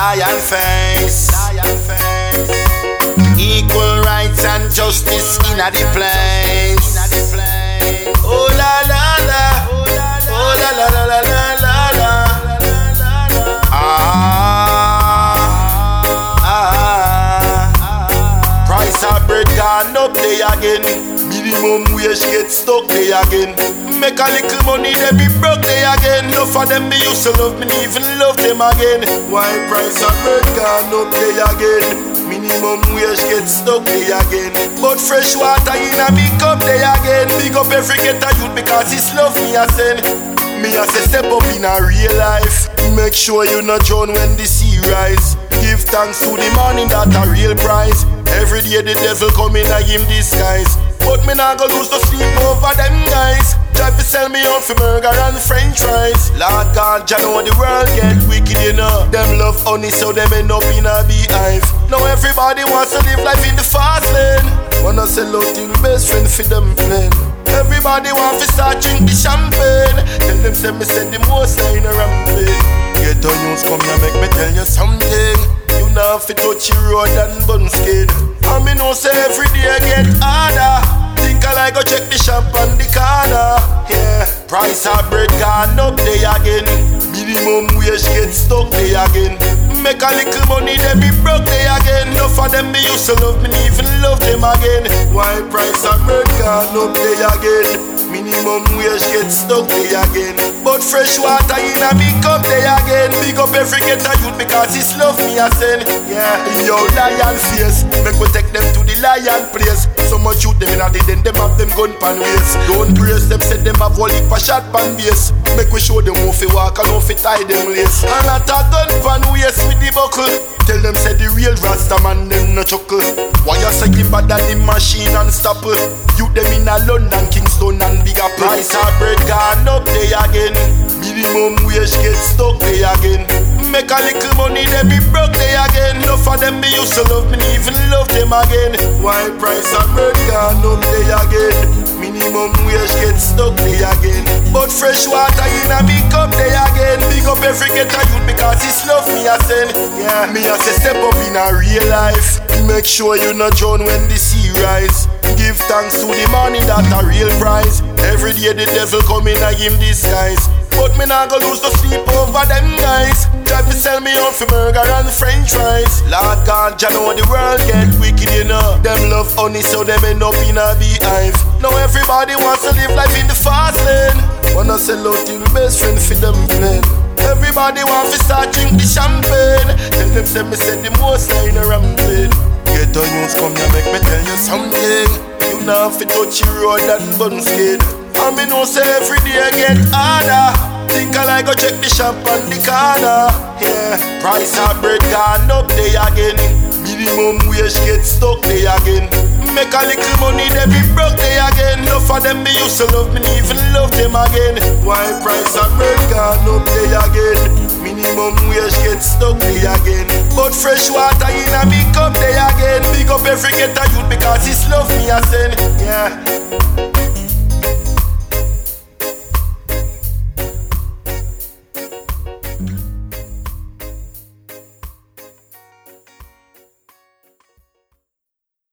lion face. Equal rights and justice in a the place. Oh la la la, oh la la la la la la la. Price of bread gone up there again. Minimum wage get stuck there again. Make a little money, they be broke there again. Enough of them me used to love, me even love them again. Why price of bread gone up there again? Minimum wage get stuck there again. But fresh water in a big cup there again. Big up every ghetto youth because it's love me a send. Me a say step up in a real life. Make sure you not drown when the sea rise. Give thanks to the morning that a real prize. Every day the devil come in a him disguise. But me not go lose no sleep over them guys. Try to sell me out for burger and french fries. Lord God, you know the world get wicked, you know. Them love honey so them end up in a beehive. Now everybody wants to live life in the fast lane. Wanna sell out to the best friend for them plan. Everybody want to start drink the champagne. Tell them say me send the most in a rampage. Get on news come here make me tell you something. You know fi touch your road and bun skin. And me know say every day get harder. Think I like go check the shop on the corner. Yeah, price of bread gone up there again. Minimum wage get stuck there again. Make a little money, they be broke there again. Enough of them me used to love, me even love them again. Why price of bread gone up there again? Minimum wage get stuck there again. But fresh water in a big cup there again. Big up every ghetto youth because it's love me a send. Yeah, yo lion face. Make we take them to the lion place. So much youth them in a the den, them have them gun pan waist. Don't praise them, say them have whole heap a shot pan base. Make we show them how fi walk and how fi tie them lace. And a gun pan waist with the buckle. Tell them say the real Rasta man them no chuckle. Why you say him bad than the machine and stopper? You them in a London, Kingston and big apple. Price of bread gone up there again. Minimum wage get stuck there again. Make a little money, they be broke there again. Enough of them me used to love, me even love them again. Why price of bread gone up there again? Minimum wage get stuck there again. But fresh water in a big cup there again. Big up every ghetto youth because it's love me a send. Yeah, me a say step up in a real life. Make sure you not drown when the sea rise. Give thanks to the money that a real prize. Every day the devil come in a him disguise. But me not go lose no sleep over them guys. Try to sell me out for burger and french fries. Lord God, you know the world get wicked, you know. Them love honey so them end up in a beehive. Now everybody wants to live life in the fast lane. Wanna sell out to the best friend for them plan. Everybody want to start drink the champagne. Tell them say me send the most in a rampage. Get on news come here make me tell you something. You know fi touch your road and bun skin. And me know say every day get harder. Think I like go check the shop on the corner. Yeah, price of bread gone up there again. Minimum wage get stuck there again. Make a little money, they be broke there again. Enough of them me used to love, me even love them again. Why price of bread gone up there again? Minimum wage get stuck there again. But fresh water in a big cup there again. Big up every ghetto youth because it's love me a